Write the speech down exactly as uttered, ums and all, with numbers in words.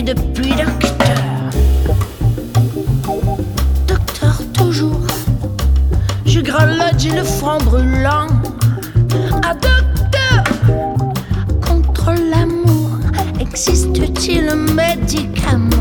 nuit depuis docteur. Docteur toujours, je grelotte, j'ai le front brûlant. Ah docteur, contre l'amour, existe-t-il un médicament?